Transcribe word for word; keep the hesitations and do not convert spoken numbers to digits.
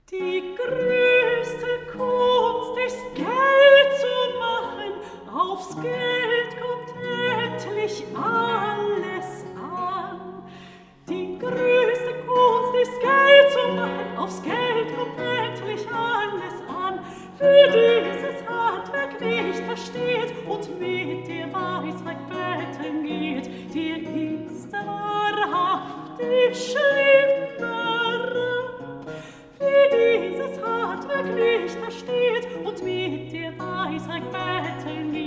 Die größte Kunst ist, Geld zu machen. Aufs Geld kommt endlich alles an. Die größte Kunst ist, Geld zu machen. Aufs Geld kommt endlich alles an. Wer dieses Handwerk nicht versteht und mit der Weisheit betteln geht, der ist wahrhaftig schlimmer. Wer dieses Handwerk nicht versteht und mit der Weisheit betteln geht,